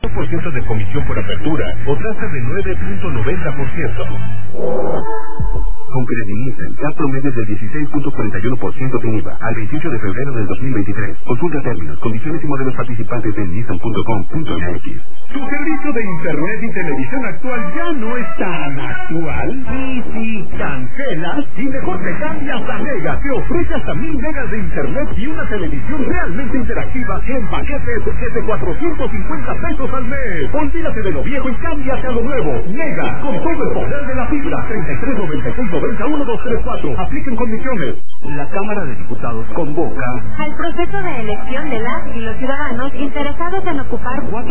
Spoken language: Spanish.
ciento de comisión por apertura o tasa de 9.90%. Con Credinissen, CAT promedio del 16.41% sin IVA al 28 de febrero del 2023. Consulta términos, condiciones y modelos participantes en nissan.com.mx. ¿Tu servicio de internet y televisión actual ya no es tan actual? Y si cancelas, y mejor te cambias a Mega, que ofrece hasta 1000 megas de internet y una televisión realmente interactiva en paquetes desde 450 pesos al mes. Olvídate de lo viejo y cámbiate a lo nuevo. Mega, con todo el poder de la fibra. 3396901234. Apliquen condiciones. La Cámara de Diputados convoca al proceso de elección de las y los ciudadanos interesados en ocupar